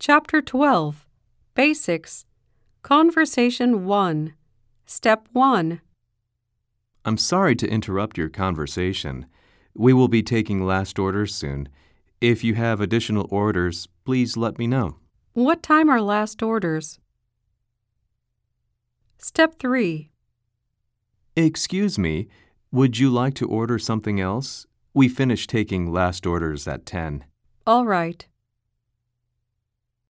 Chapter 12, Basics, Conversation 1, Step 1. I'm sorry to interrupt your conversation. We will be taking last orders soon. If you have additional orders, please let me know. What time are last orders? Step 3. Excuse me, would you like to order something else? We finished taking last orders at 10. All right.